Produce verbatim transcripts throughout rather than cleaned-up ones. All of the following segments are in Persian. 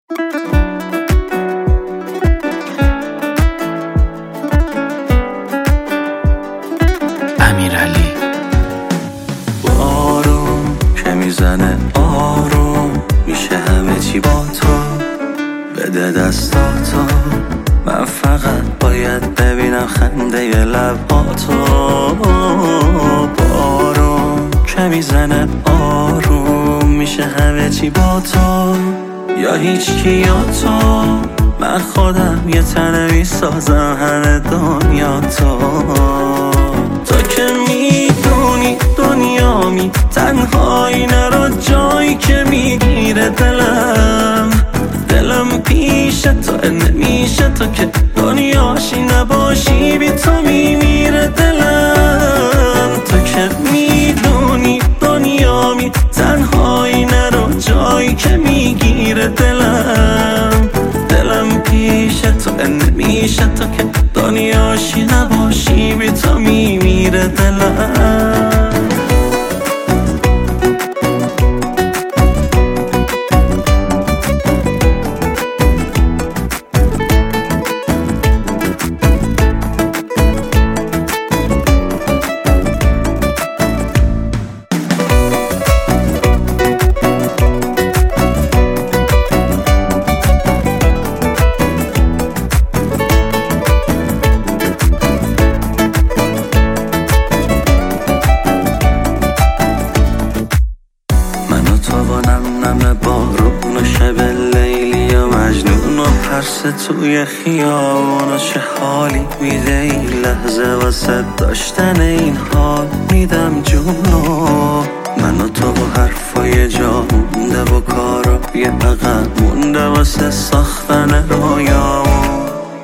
امیرعلی. بارون که میزنه آروم میشه همه چی با تو، بده دستاتو، من فقط باید ببینم خنده ی لباتو. بارون که میزنه آروم میشه همه چی با تو، یا هیچ کی یا تو، من خودم یه تنه میسازم همه دنیا تو. تو که میدونی دنیامی تنهایی، نرو جایی که میگیره دلم، دلم پیش تو نمیشه، تو که دنیاشی نباشی بی تو میمیره دلم. تو که میدونی دنیامی تنهایی، نرو جایی که میگیره دلم، دلم پیش تو نمیشه، تو که دنیاشی نباشی بی تو میمیره دلم. بارون و شب لیلی و مجنون و پرس توی خیابون، و چه حالی میده این لحظه واسه داشتن این حال، میدم جونو. من و تو و حرفای جا مونده و کارا یه عقب مونده واسه ساختن رویامون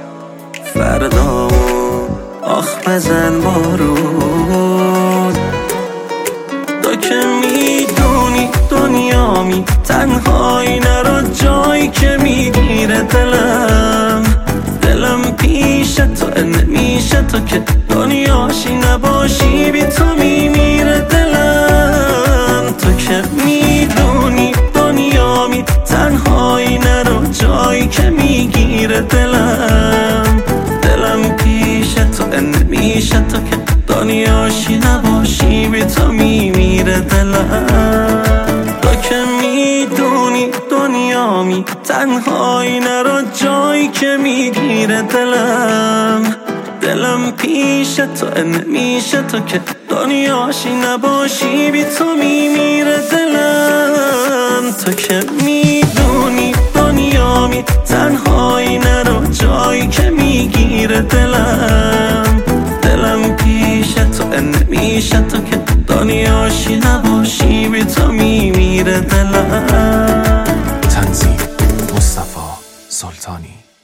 فردامون. آخ بزن بارون، تو که میدونی دنیامی تنهایی، نرو جایی که میگیره دلم، دلم پیش تو نمیشه، تو که دنیاشی نباشی بی تو میمیره دلم. تو که میدونی دنیامی تنهایی، نرو جایی که میگیره دلم، دلم پیش تو نمیشه، تو که دنیاشی نباشی بی تو میمیره دلم. تو که میدونی دنیامی تنهایی، نرو جایی که میگیره دلم، دلم پیش تو نمیشه، تو که دنیاشی نباشی بی تو میمیره دلم. تو که میدونی دنیامی تنهایی، نرو جایی که میگیره دلم، دلم پیش تو نمیشه، تو که دنیاشی نباشی بی تو میمیره دلم. تنظیم مصطفی سلطانی.